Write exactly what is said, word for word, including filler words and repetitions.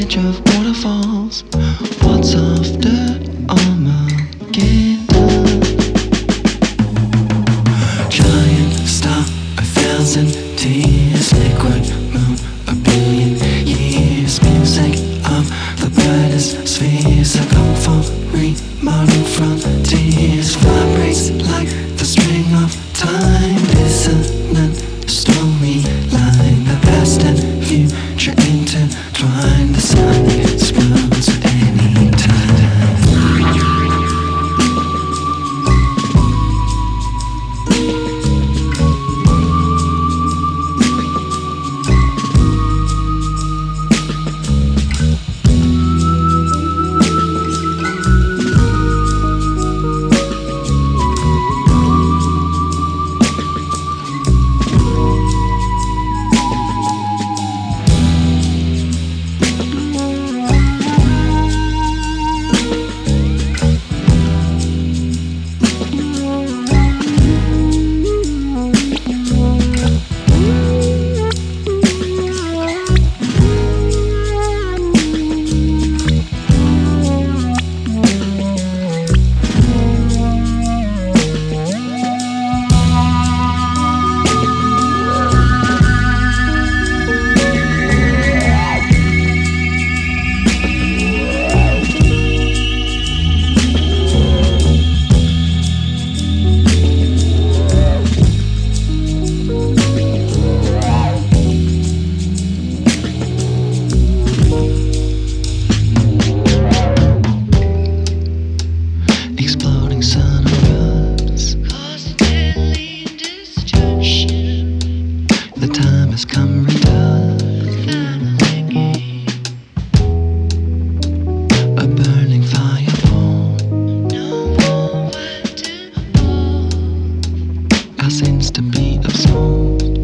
edge of waterfalls. What's after Armageddon? Giant star, a thousand tears. Liquid moon, a billion years. Music of the brightest spheres. I come for remodel frontiers. Vibrates like the string of time. Dissonant storyline. The past and future intertwine. The sun explodes at any time. Exploding sun erupts, causing deadly destruction. The time has come, redux. A burning fireball. No more what to hold. Our sins to be absolved.